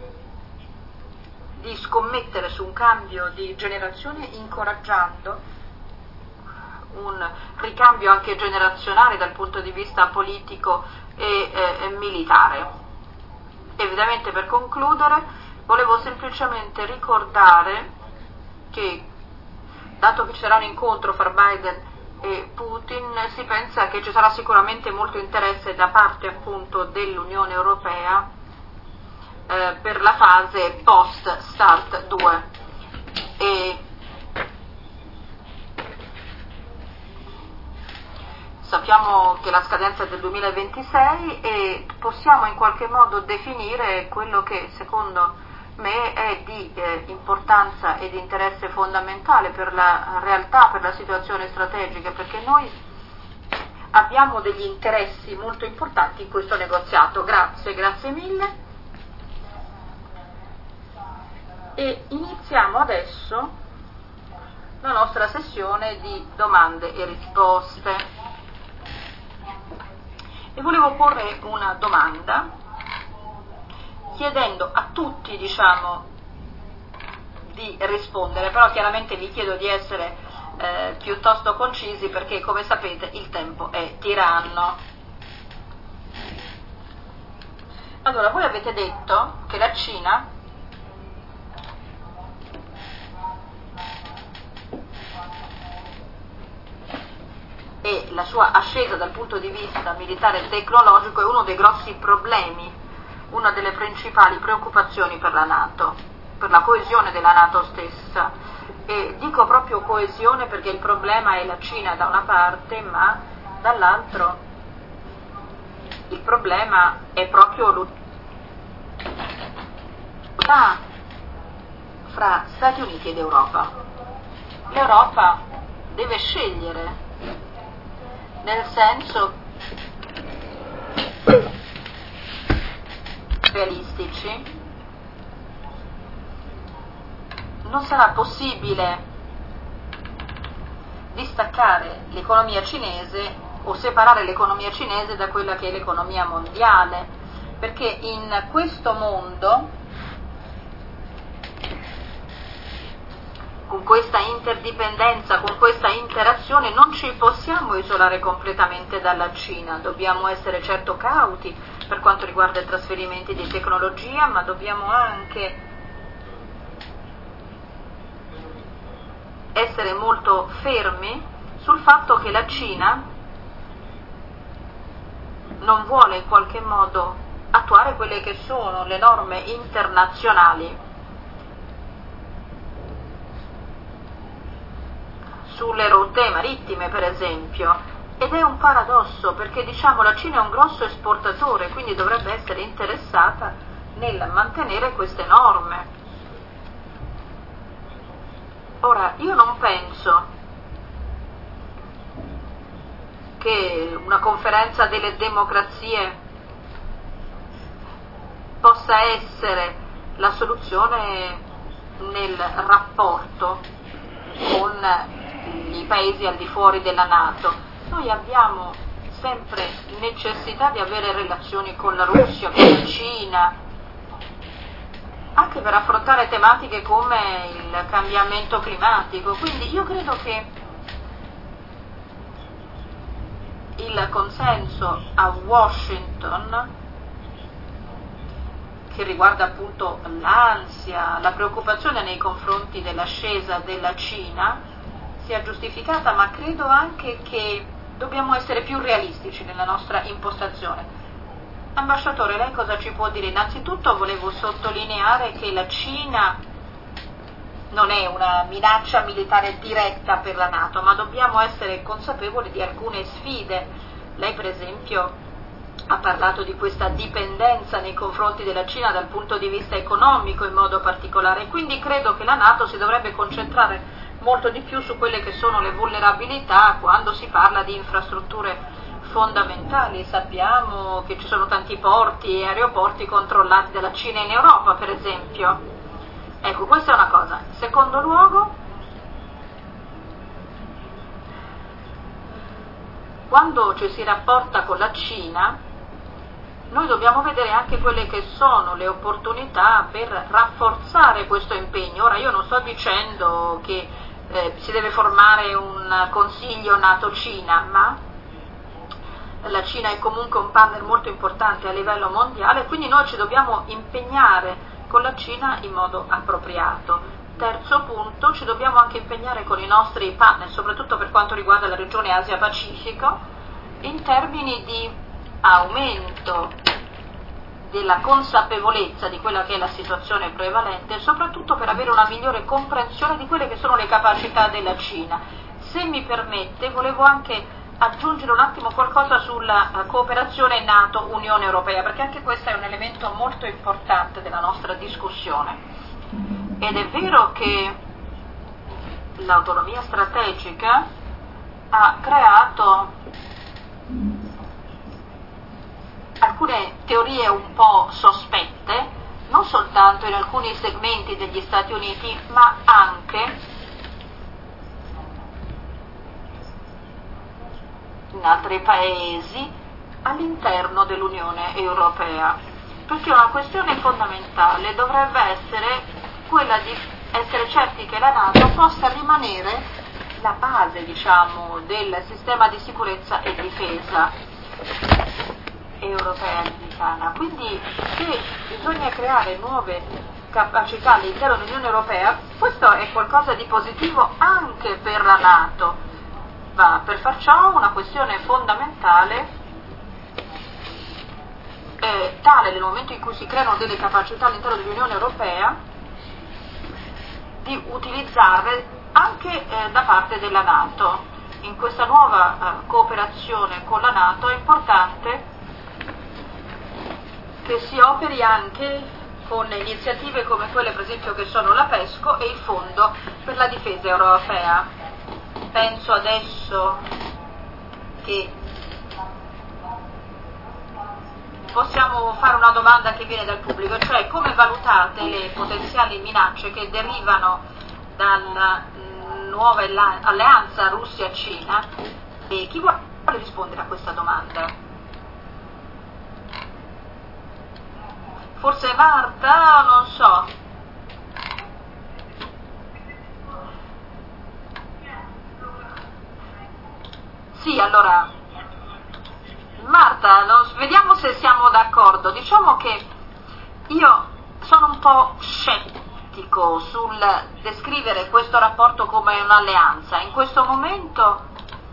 di scommettere su un cambio di generazione, incoraggiando un ricambio anche generazionale dal punto di vista politico e eh, militare. Evidentemente, per concludere, volevo semplicemente ricordare che, dato che ci sarà un incontro fra Biden e Putin, si pensa che ci sarà sicuramente molto interesse da parte appunto dell'Unione Europea eh, per la fase post START due e sappiamo che la scadenza è del duemilaventisei e possiamo in qualche modo definire quello che secondo me è di eh, importanza e di interesse fondamentale per la realtà, per la situazione strategica, perché noi abbiamo degli interessi molto importanti in questo negoziato. Grazie, grazie mille. E iniziamo adesso la nostra sessione di domande e risposte. E volevo porre una domanda chiedendo a tutti, diciamo, di rispondere, però chiaramente vi chiedo di essere eh, piuttosto concisi perché, come sapete, il tempo è tiranno. Allora, voi avete detto che la Cina e la sua ascesa dal punto di vista militare e tecnologico è uno dei grossi problemi, una delle principali preoccupazioni per la NATO, per la coesione della NATO stessa. E dico proprio coesione perché il problema è la Cina da una parte, ma dall'altro il problema è proprio l'unità fra Stati Uniti ed Europa. L'Europa deve scegliere, nel senso realistici, non sarà possibile distaccare l'economia cinese o separare l'economia cinese da quella che è l'economia mondiale, perché in questo mondo, con questa interdipendenza, con questa interazione, non ci possiamo isolare completamente dalla Cina. Dobbiamo essere certo cauti per quanto riguarda i trasferimenti di tecnologia, ma dobbiamo anche essere molto fermi sul fatto che la Cina non vuole in qualche modo attuare quelle che sono le norme internazionali sulle rotte marittime, per esempio, ed è un paradosso perché, diciamo, la Cina è un grosso esportatore, quindi dovrebbe essere interessata nel mantenere queste norme. Ora, io non penso che una conferenza delle democrazie possa essere la soluzione nel rapporto con i paesi al di fuori della NATO. Noi abbiamo sempre necessità di avere relazioni con la Russia, con la Cina, anche per affrontare tematiche come il cambiamento climatico. Quindi io credo che il consenso a Washington, che riguarda appunto l'ansia, la preoccupazione nei confronti dell'ascesa della Cina, sia giustificata, ma credo anche che dobbiamo essere più realistici nella nostra impostazione. Ambasciatore, lei cosa ci può dire? Innanzitutto volevo sottolineare che la Cina non è una minaccia militare diretta per la NATO, ma dobbiamo essere consapevoli di alcune sfide. Lei per esempio ha parlato di questa dipendenza nei confronti della Cina dal punto di vista economico in modo particolare, quindi credo che la NATO si dovrebbe concentrare molto di più su quelle che sono le vulnerabilità quando si parla di infrastrutture fondamentali. Sappiamo che ci sono tanti porti e aeroporti controllati dalla Cina in Europa, per esempio. Ecco, questa è una cosa. In secondo luogo, quando ci si rapporta con la Cina, noi dobbiamo vedere anche quelle che sono le opportunità per rafforzare questo impegno. Ora, io non sto dicendo che eh, si deve formare un consiglio NATO-Cina, ma la Cina è comunque un partner molto importante a livello mondiale, quindi noi ci dobbiamo impegnare con la Cina in modo appropriato. Terzo punto, ci dobbiamo anche impegnare con i nostri partner, soprattutto per quanto riguarda la regione Asia-Pacifico, in termini di aumento della consapevolezza di quella che è la situazione prevalente, soprattutto per avere una migliore comprensione di quelle che sono le capacità della Cina. Se mi permette, volevo anche aggiungere un attimo qualcosa sulla cooperazione NATO-Unione Europea, perché anche questo è un elemento molto importante della nostra discussione. Ed è vero che l'autonomia strategica ha creato alcune teorie un po' sospette, non soltanto in alcuni segmenti degli Stati Uniti, ma anche in altri paesi all'interno dell'Unione Europea, perché una questione fondamentale dovrebbe essere quella di essere certi che la NATO possa rimanere la base, diciamo, del sistema di sicurezza e difesa europea e americana. Quindi se bisogna creare nuove capacità all'interno dell'Unione Europea, questo è qualcosa di positivo anche per la NATO, ma per far ciò una questione fondamentale è tale nel momento in cui si creano delle capacità all'interno dell'Unione Europea di utilizzarle anche eh, da parte della NATO. In questa nuova eh, cooperazione con la NATO è importante che si operi anche con iniziative come quelle per esempio che sono la PESCO e il Fondo per la Difesa Europea. Penso adesso che possiamo fare una domanda che viene dal pubblico, cioè come valutate le potenziali minacce che derivano dalla nuova alleanza Russia-Cina, e chi vuole rispondere a questa domanda? Forse Marta, non so. Sì, allora, Marta, non, vediamo se siamo d'accordo. Diciamo che io sono un po' scettico sul descrivere questo rapporto come un'alleanza. In questo momento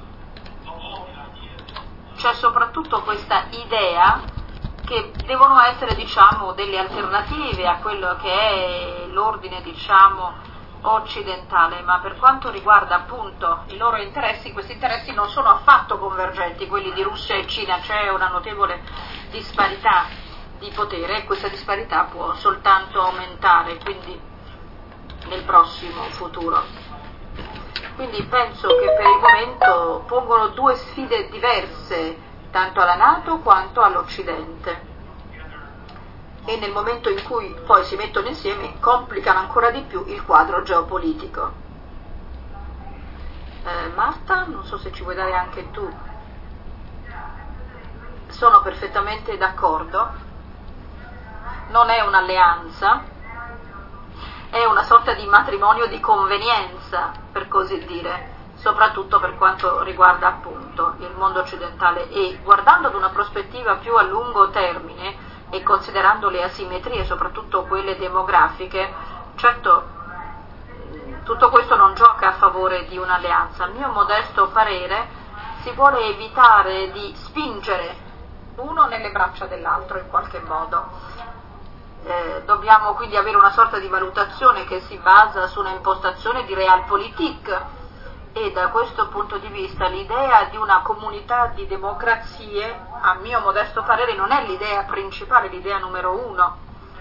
c'è soprattutto questa idea che devono essere, diciamo, delle alternative a quello che è l'ordine, diciamo, occidentale, ma per quanto riguarda appunto i loro interessi, questi interessi non sono affatto convergenti, quelli di Russia e Cina, c'è una notevole disparità di potere e questa disparità può soltanto aumentare, quindi nel prossimo futuro. Quindi penso che per il momento pongono due sfide diverse tanto alla NATO quanto all'Occidente, e nel momento in cui poi si mettono insieme complicano ancora di più il quadro geopolitico. Eh, Marta, non so se ci vuoi dare anche tu. Sono perfettamente d'accordo, non è un'alleanza, è una sorta di matrimonio di convenienza, per così dire, soprattutto per quanto riguarda appunto il mondo occidentale, e guardando ad una prospettiva più a lungo termine e considerando le asimmetrie, soprattutto quelle demografiche, certo tutto questo non gioca a favore di un'alleanza. A mio modesto parere si vuole evitare di spingere uno nelle braccia dell'altro in qualche modo. Eh, dobbiamo quindi avere una sorta di valutazione che si basa su una impostazione di realpolitik e da questo punto di vista l'idea di una comunità di democrazie, a mio modesto parere, non è l'idea principale, l'idea numero uno.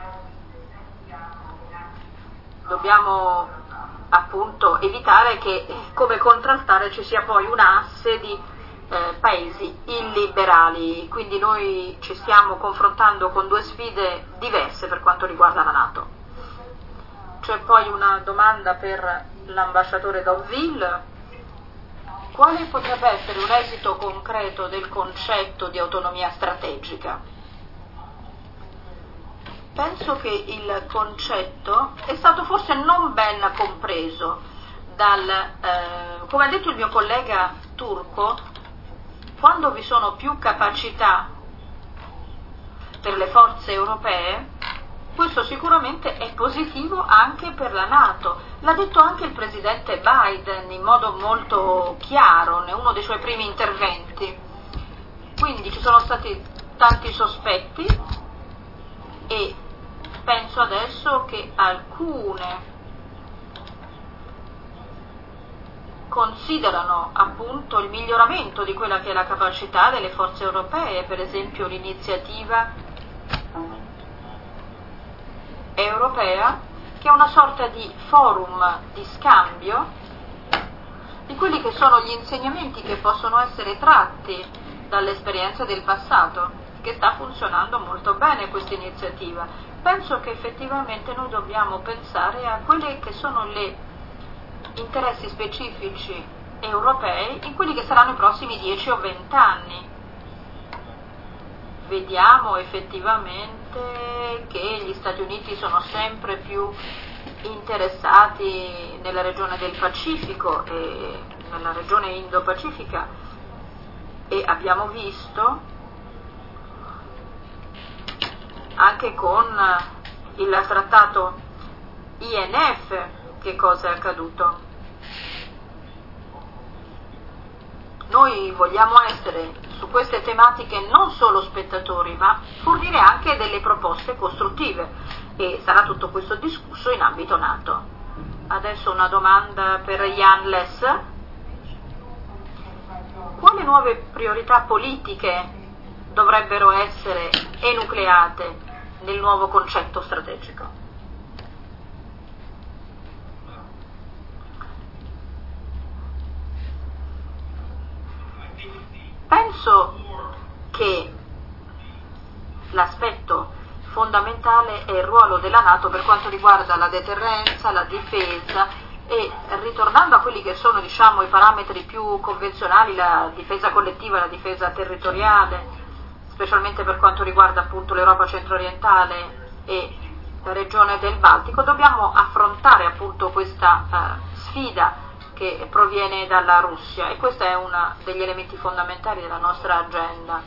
Dobbiamo appunto evitare che come contraltare ci sia poi un asse di eh, paesi illiberali, quindi noi ci stiamo confrontando con due sfide diverse per quanto riguarda la NATO. C'è poi una domanda per l'ambasciatore Deauville: quale potrebbe essere un esito concreto del concetto di autonomia strategica? Penso che il concetto è stato forse non ben compreso dal, eh, come ha detto il mio collega turco, quando vi sono più capacità per le forze europee, questo sicuramente è positivo anche per la NATO. L'ha detto anche il presidente Biden in modo molto chiaro in uno dei suoi primi interventi. Quindi ci sono stati tanti sospetti e penso adesso che alcune considerano appunto il miglioramento di quella che è la capacità delle forze europee, per esempio l'iniziativa europea, che è una sorta di forum di scambio di quelli che sono gli insegnamenti che possono essere tratti dall'esperienza del passato, che sta funzionando molto bene questa iniziativa. Penso che effettivamente noi dobbiamo pensare a quelli che sono gli interessi specifici europei in quelli che saranno i prossimi dieci o venti anni. Vediamo effettivamente che gli Stati Uniti sono sempre più interessati nella regione del Pacifico e nella regione Indo-Pacifica, e abbiamo visto anche con il trattato I N F che cosa è accaduto. Noi vogliamo essere su queste tematiche non solo spettatori, ma fornire anche delle proposte costruttive, e sarà tutto questo discusso in ambito NATO. Adesso una domanda per Jan Less: quali nuove priorità politiche dovrebbero essere enucleate nel nuovo concetto strategico? Penso che l'aspetto fondamentale è il ruolo della NATO per quanto riguarda la deterrenza, la difesa, e ritornando a quelli che sono, diciamo, i parametri più convenzionali, la difesa collettiva, la difesa territoriale, specialmente per quanto riguarda appunto l'Europa centro-orientale e la regione del Baltico, dobbiamo affrontare appunto questa uh, sfida che proviene dalla Russia, e questo è uno degli elementi fondamentali della nostra agenda.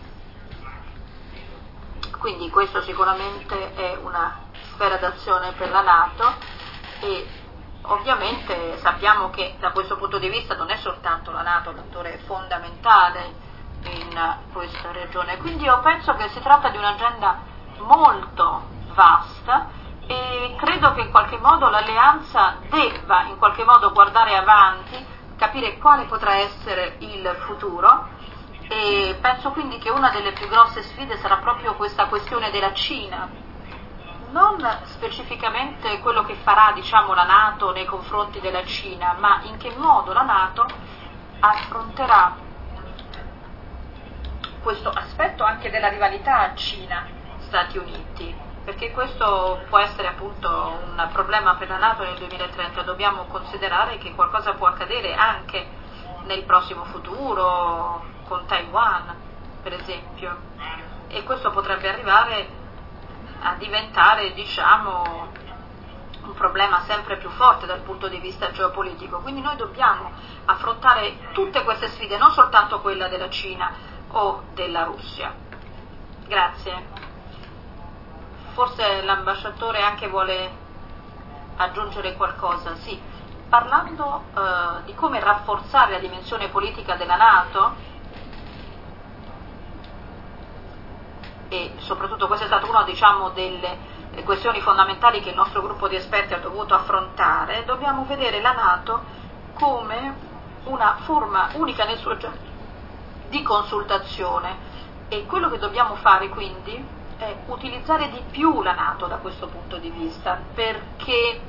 Quindi questo sicuramente è una sfera d'azione per la NATO, e ovviamente sappiamo che da questo punto di vista non è soltanto la NATO l'attore fondamentale in questa regione, quindi io penso che si tratta di un'agenda molto vasta, e credo che in qualche modo l'alleanza debba in qualche modo guardare avanti, capire quale potrà essere il futuro, e penso quindi che una delle più grosse sfide sarà proprio questa questione della Cina, non specificamente quello che farà, diciamo, la NATO nei confronti della Cina, ma in che modo la NATO affronterà questo aspetto anche della rivalità Cina-Stati Uniti, perché questo può essere appunto un problema per la NATO nel duemilatrenta. Dobbiamo considerare che qualcosa può accadere anche nel prossimo futuro con Taiwan, per esempio, e questo potrebbe arrivare a diventare, diciamo, un problema sempre più forte dal punto di vista geopolitico. Quindi noi dobbiamo affrontare tutte queste sfide, non soltanto quella della Cina o della Russia. Grazie. Forse l'ambasciatore anche vuole aggiungere qualcosa. Sì, parlando eh, di come rafforzare la dimensione politica della NATO, e soprattutto questa è stata una, diciamo, delle questioni fondamentali che il nostro gruppo di esperti ha dovuto affrontare, dobbiamo vedere la NATO come una forma unica nel suo genere di consultazione, e quello che dobbiamo fare quindi è utilizzare di più la NATO da questo punto di vista, perché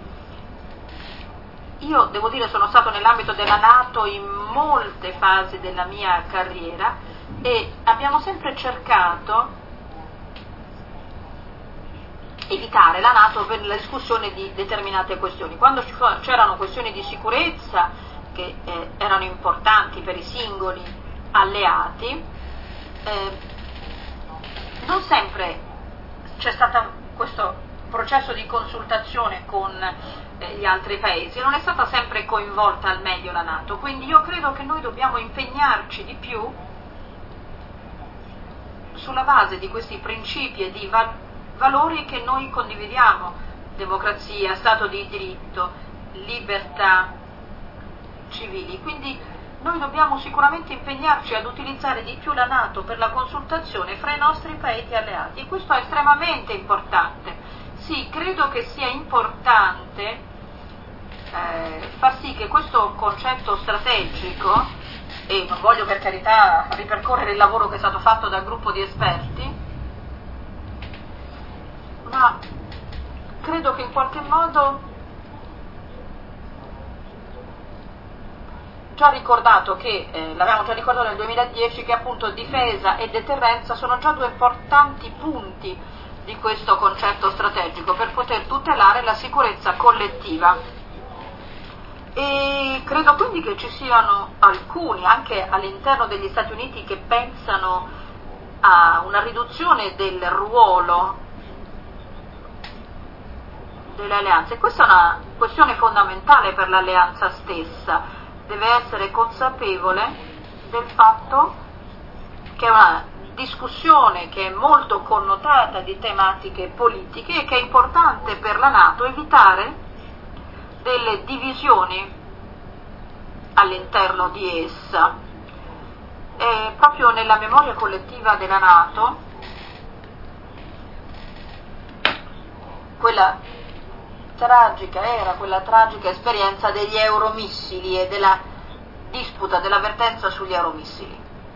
io devo dire sono stato nell'ambito della NATO in molte fasi della mia carriera e abbiamo sempre cercato evitare la NATO per la discussione di determinate questioni. Quando c'erano questioni di sicurezza che eh, erano importanti per i singoli alleati, eh, non sempre c'è stato questo processo di consultazione con eh, gli altri paesi, non è stata sempre coinvolta al meglio la NATO, quindi io credo che noi dobbiamo impegnarci di più sulla base di questi principi e di val- valori che noi condividiamo: democrazia, Stato di diritto, libertà civili. Quindi noi dobbiamo sicuramente impegnarci ad utilizzare di più la NATO per la consultazione fra i nostri paesi alleati, e questo è estremamente importante. Sì, credo che sia importante eh, far sì che questo concetto strategico, e non voglio per carità ripercorrere il lavoro che è stato fatto dal gruppo di esperti, ma credo che in qualche modo, già ricordato che, eh, l'avevamo già ricordato nel duemiladieci, che appunto difesa e deterrenza sono già due importanti punti di questo concetto strategico per poter tutelare la sicurezza collettiva. E credo quindi che ci siano alcuni, anche all'interno degli Stati Uniti, che pensano a una riduzione del ruolo delle alleanze. Questa è una questione fondamentale per l'alleanza stessa. Deve essere consapevole del fatto che è una discussione che è molto connotata di tematiche politiche e che è importante per la NATO evitare delle divisioni all'interno di essa. E proprio nella memoria collettiva della NATO, quella tragica era quella tragica esperienza degli euromissili e della disputa, dell'avvertenza sugli euromissili.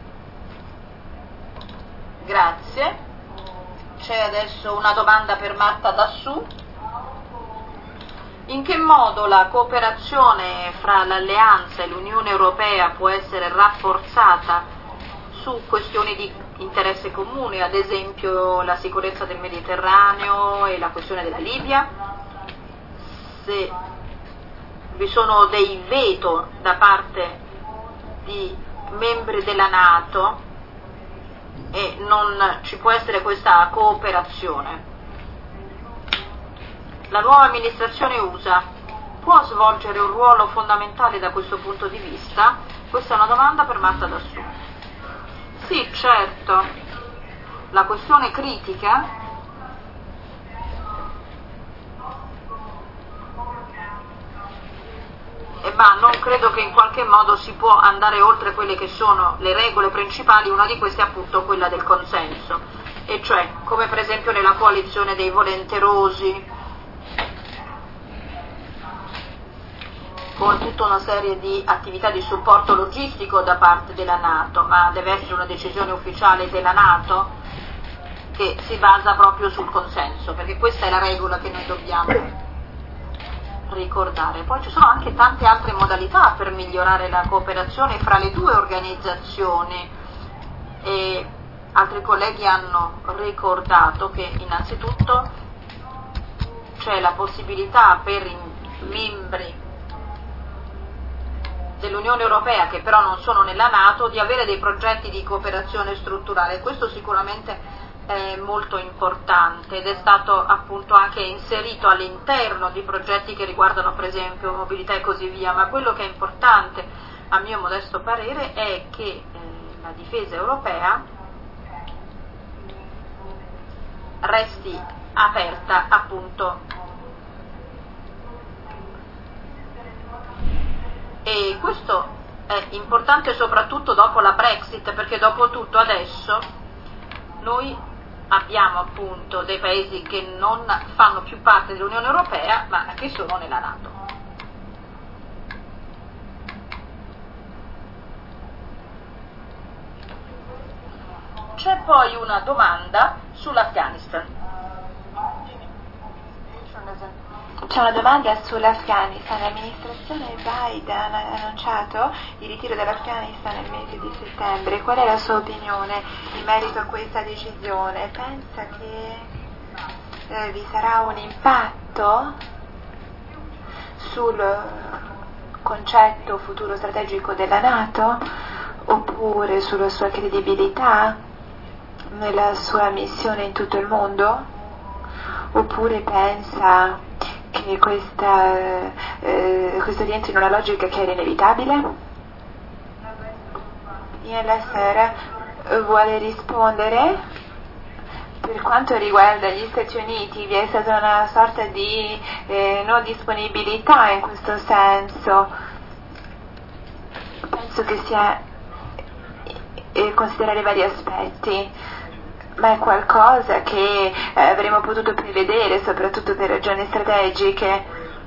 Grazie. C'è adesso una domanda per Marta Dassù. In che modo la cooperazione fra l'Alleanza e l'Unione Europea può essere rafforzata su questioni di interesse comune, ad esempio la sicurezza del Mediterraneo e la questione della Libia? Se vi sono dei veto da parte di membri della NATO e non ci può essere questa cooperazione. La nuova amministrazione U S A può svolgere un ruolo fondamentale da questo punto di vista? Questa è una domanda per Marta Dassù. Sì, certo, la questione critica ma non credo che in qualche modo si può andare oltre quelle che sono le regole principali. Una di queste è appunto quella del consenso, e cioè come per esempio nella coalizione dei volenterosi, con tutta una serie di attività di supporto logistico da parte della NATO, ma deve essere una decisione ufficiale della NATO che si basa proprio sul consenso, perché questa è la regola che noi dobbiamo ricordare. Poi ci sono anche tante altre modalità per migliorare la cooperazione fra le due organizzazioni, e altri colleghi hanno ricordato che innanzitutto c'è la possibilità per i membri dell'Unione Europea che però non sono nella NATO di avere dei progetti di cooperazione strutturale. Questo sicuramente è molto importante ed è stato appunto anche inserito all'interno di progetti che riguardano per esempio mobilità e così via, ma quello che è importante a mio modesto parere è che eh, la difesa europea resti aperta appunto, e questo è importante soprattutto dopo la Brexit, perché dopo tutto adesso noi abbiamo appunto dei paesi che non fanno più parte dell'Unione Europea ma che sono nella NATO. C'è poi una domanda sull'Afghanistan. C'è una domanda sull'Afghanistan. L'amministrazione Biden ha annunciato il ritiro dall'Afghanistan nel mese di settembre. Qual è la sua opinione in merito a questa decisione? Pensa che eh, vi sarà un impatto sul concetto futuro strategico della NATO oppure sulla sua credibilità nella sua missione in tutto il mondo? Oppure pensa che questa, eh, questo rientri in una logica che era inevitabile? Ian Lesser vuole rispondere. Per quanto riguarda gli Stati Uniti vi è stata una sorta di eh, non disponibilità in questo senso. Penso che sia eh, considerare vari aspetti, ma è qualcosa che eh, avremmo potuto prevedere, soprattutto per ragioni strategiche.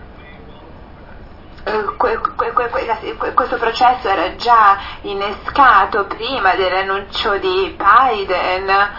Eh, que, que, que, que, questo processo era già innescato prima dell'annuncio di Biden.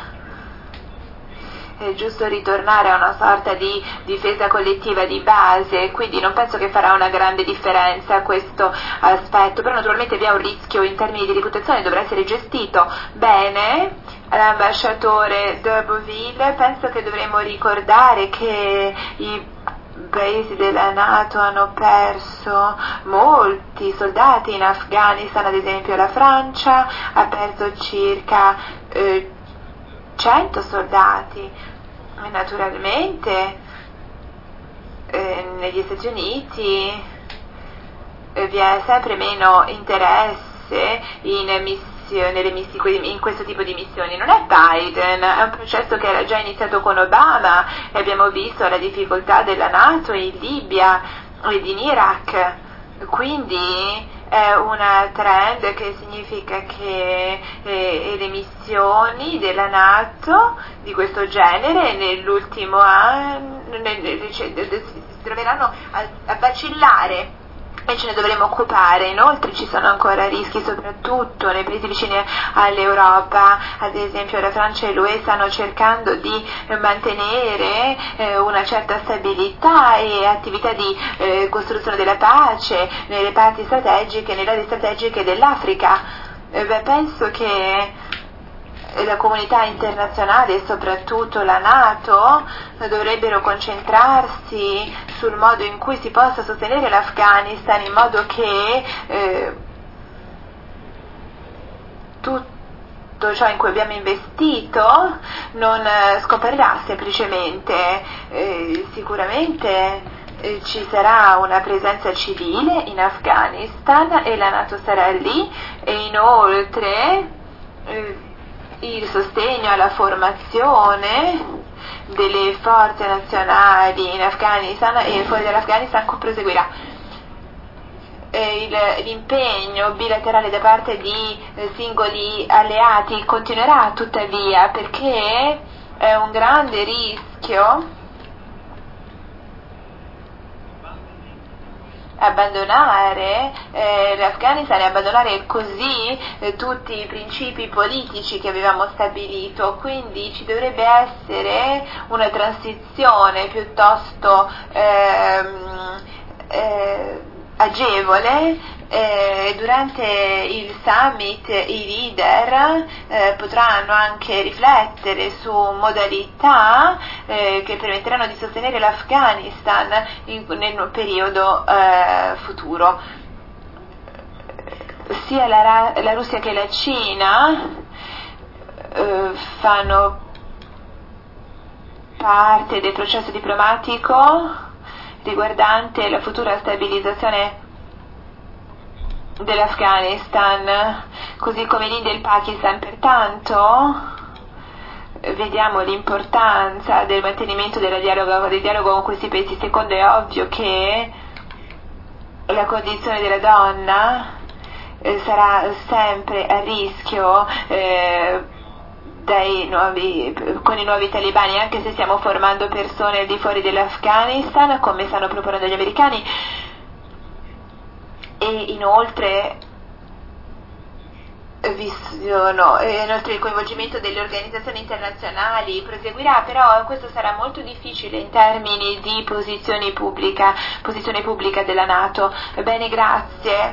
È giusto ritornare a una sorta di difesa collettiva di base, quindi non penso che farà una grande differenza questo aspetto, però naturalmente vi è un rischio in termini di reputazione, dovrà essere gestito bene. L'ambasciatore de Beauville, penso che dovremmo ricordare che i paesi della NATO hanno perso molti soldati in Afghanistan, ad esempio la Francia ha perso circa eh, cento soldati, e naturalmente eh, negli Stati Uniti eh, vi è sempre meno interesse in missioni nelle missioni, in questo tipo di missioni. Non è Biden, è un processo che era già iniziato con Obama e abbiamo visto la difficoltà della NATO in Libia ed in Iraq, quindi è una trend che significa che eh, le missioni della NATO di questo genere nell'ultimo anno si troveranno a, a vacillare e ce ne dovremo occupare. Inoltre ci sono ancora rischi soprattutto nei paesi vicini all'Europa, ad esempio la Francia e l'U E stanno cercando di mantenere eh, una certa stabilità e attività di eh, costruzione della pace nelle parti strategiche, nelle aree strategiche dell'Africa. Eh, beh, penso che la comunità internazionale e soprattutto la NATO dovrebbero concentrarsi sul modo in cui si possa sostenere l'Afghanistan in modo che eh, tutto ciò in cui abbiamo investito non eh, scomparirà semplicemente. Eh, sicuramente eh, ci sarà una presenza civile in Afghanistan e la NATO sarà lì, e inoltre eh, il sostegno alla formazione delle forze nazionali in Afghanistan e fuori dall'Afghanistan proseguirà. Il, l'impegno bilaterale da parte di eh, singoli alleati continuerà tuttavia, perché è un grande rischio abbandonare eh, l'Afghanistan e abbandonare così eh, tutti i principi politici che avevamo stabilito, quindi ci dovrebbe essere una transizione piuttosto ehm, eh, agevole. Eh, durante il summit i leader eh, potranno anche riflettere su modalità eh, che permetteranno di sostenere l'Afghanistan in, nel periodo eh, futuro. Sia la, la Russia che la Cina eh, fanno parte del processo diplomatico riguardante la futura stabilizzazione dell'Afghanistan, così come l'India e il Pakistan. Pertanto vediamo l'importanza del mantenimento del dialogo, del dialogo con questi paesi. Secondo, è ovvio che la condizione della donna eh, sarà sempre a rischio eh, dai nuovi, con i nuovi talebani, anche se stiamo formando persone al di fuori dell'Afghanistan, come stanno proponendo gli americani. E inoltre vi sono, eh, inoltre il coinvolgimento delle organizzazioni internazionali proseguirà, però questo sarà molto difficile in termini di posizione pubblica, posizione pubblica della NATO. Bene, grazie.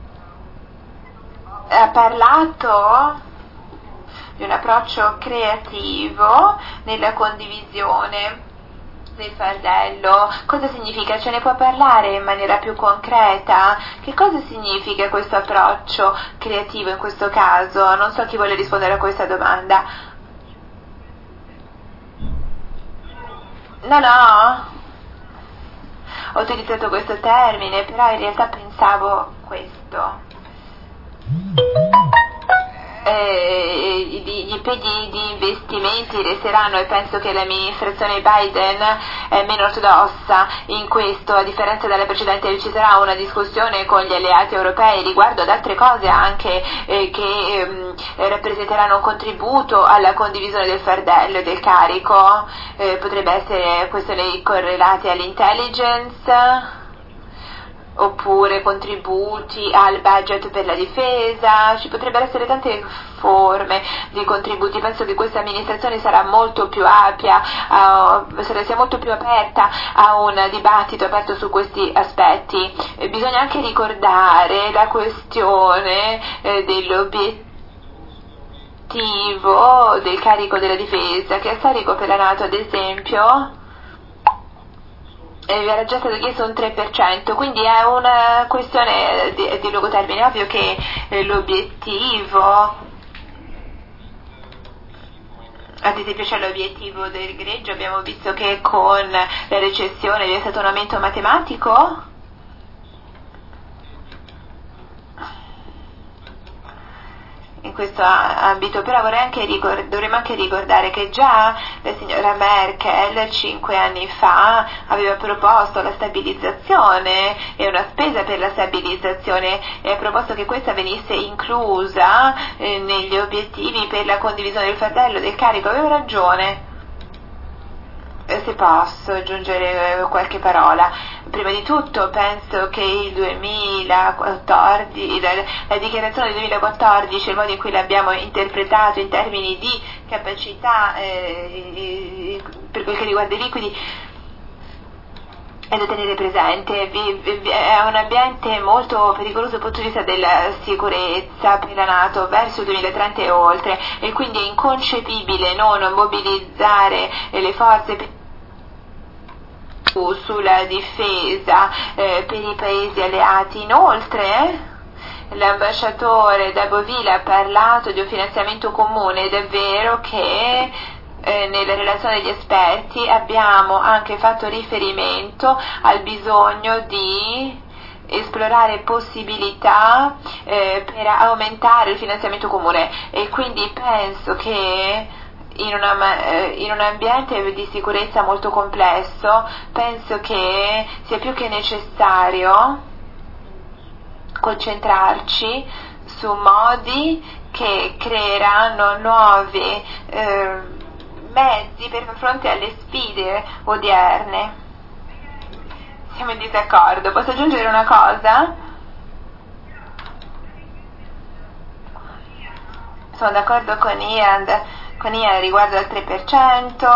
Ha parlato di un approccio creativo nella condivisione del fardello. Cosa significa? Ce ne può parlare in maniera più concreta? Che cosa significa questo approccio creativo in questo caso? Non so chi vuole rispondere a questa domanda. No, no, ho utilizzato questo termine, però in realtà pensavo questo. Eh, gli impegni di investimenti resteranno, e penso che l'amministrazione Biden è meno ortodossa in questo, a differenza della precedente. Ci sarà una discussione con gli alleati europei riguardo ad altre cose anche eh, che eh, rappresenteranno un contributo alla condivisione del fardello e del carico. Eh, potrebbe essere questioni correlate all'intelligence, oppure contributi al budget per la difesa. Ci potrebbero essere tante forme di contributi. Penso che questa amministrazione sarà molto più ampia, uh, sarà sia molto più aperta a un dibattito aperto su questi aspetti. E bisogna anche ricordare la questione eh, dell'obiettivo del carico della difesa, che è storico per la NATO, ad esempio. Eh, vi era già stato chiesto un tre per cento, quindi è una questione di, di lungo termine. È ovvio che eh, l'obiettivo, ad esempio c'è l'obiettivo del greggio, abbiamo visto che con la recessione vi è stato un aumento matematico. In questo ambito, però vorrei anche ricordare, dovremmo anche ricordare che già la signora Merkel cinque anni fa aveva proposto la stabilizzazione e una spesa per la stabilizzazione, e ha proposto che questa venisse inclusa eh, negli obiettivi per la condivisione del fardello, del carico. Aveva ragione. Se posso aggiungere qualche parola, prima di tutto penso che il duemilaquattordici, la, la dichiarazione del duemilaquattordici, il modo in cui l'abbiamo interpretato in termini di capacità eh, per quel che riguarda i liquidi, è da tenere presente. È un ambiente molto pericoloso dal punto di vista della sicurezza per la NATO verso il duemilatrenta e oltre, e quindi è inconcepibile non mobilizzare le forze per sulla difesa eh, per i paesi alleati. Inoltre l'ambasciatore da Bovile ha parlato di un finanziamento comune, ed è vero che eh, nella relazione degli esperti abbiamo anche fatto riferimento al bisogno di esplorare possibilità eh, per aumentare il finanziamento comune, e quindi penso che In, una, in un ambiente di sicurezza molto complesso penso che sia più che necessario concentrarci su modi che creeranno nuovi eh, mezzi per far fronte alle sfide odierne. Siamo in disaccordo. Posso aggiungere una cosa? Sono d'accordo con Ian con Ian riguardo al tre per cento,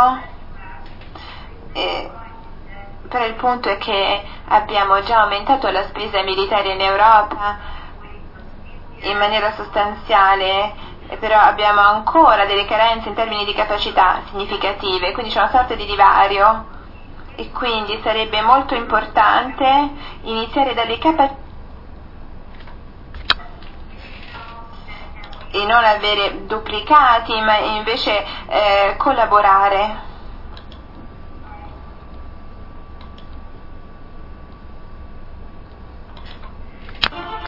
eh, però il punto è che abbiamo già aumentato la spesa militare in Europa in maniera sostanziale, però abbiamo ancora delle carenze in termini di capacità significative, quindi c'è una sorta di divario, e quindi sarebbe molto importante iniziare dalle capacità e non avere duplicati, ma invece eh, collaborare.